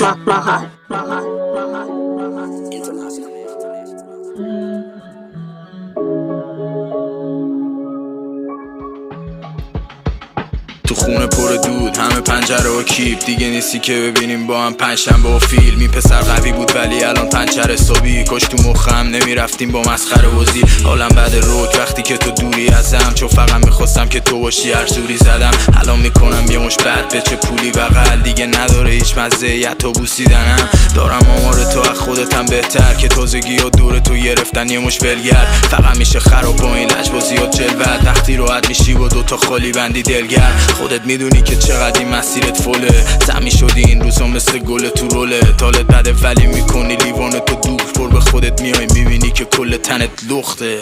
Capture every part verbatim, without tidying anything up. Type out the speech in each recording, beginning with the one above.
Mahal. تو خونه پر دود، همه پنجره و کیپ، دیگه نیستی که ببینیم با هم پنجشنبه و فیلم. این پسر قوی بود ولی الان پنچر حسابی، کاش تو مخم نمیرفتیم با مسخره وزی. حالم بعد روک وقتی که تو دوری ازم، چون فقط میخواستم که تو باشی هر جوری زدم. الان میکنم یه مش بد به چه پولی بغل، دیگه نداره هیچ مزه حتی بوسیدنم. دارم آمار تو از خودتم بهتر که تازگی و دور تو گرفتن یه مش ولگر. فقط میشه خراب با این لجبازی و جلوت، وقتی راحت میشی با دوتا خالی بندی دلگر. خودت میدونی که چقدر این مسیرت فله، زمی شدی این روزا مثل گل تو روله. تالت بده ولی میکنی لیوان تو دور پر، به خودت میای میبینی که کل تنت لخته.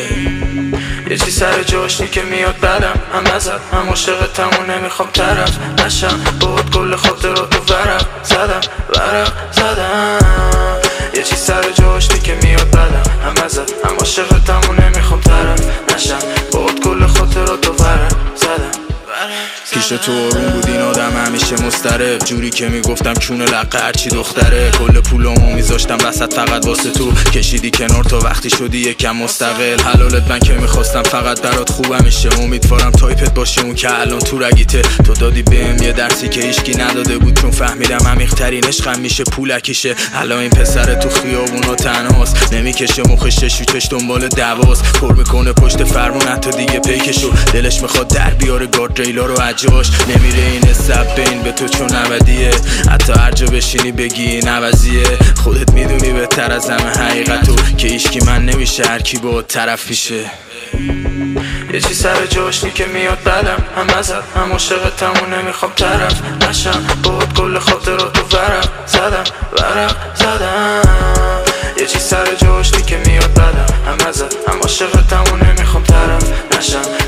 یه چی سر جاشنی که میاد بدم، هم ازت هم عاشقتم و نمیخوام طرف نشم، باهات کل خاطراتو ورق زدم ورق زدم. یه چی سر جاشنی که میاد بدم، هم ازت هم عاشقتم و نمیخوام طرف نشم، باهات کل خاطراتو ورق زدم. پیش تو آروم بود این آدم همیشه مضطرب، جوری که میگفتم کونه لقه هرچی دختره. کل پولامو میذاشتم وسط فقط واسه تو، کشیدی کنار تا وقتی شدی یکم مستقل. حلالت من که میخواستم فقط برات خوبم میشه، امیدوارم تایپت باشه اون که الان تو رگیته. تو دادی بهم یه درسی که هیچکی نداده بود، چون فهمیدم عمیق‌ترین عشقم میشه پولکیشه. الان این پسر تو خیابونا تنهاست، نمیکشه مخش شوچش دنبال دواست، پر میکنه پشت فرمون حتی دیگه پیکشو. دلش میخواد در بیاره گارد ریلا رو عجاش، نمیره این حساب بین به تو چون نودیه، حتی هر جا بشینی بگی این عوضیه. خودت میدونی بهتر از همه حقیقتو که هیچکی من نمیشه هر کی با طرف میشه. یه چی سر جاشنی که میاد بدم، هم ازت هم عاشقتم و نمیخوام طرف نشم، باهات کل خاطراتو ورق زدم ورق زدم. یه چی سر جاشنی که میاد بدم، هم ازت هم عاشقتم و نمیخوام طرف نشم،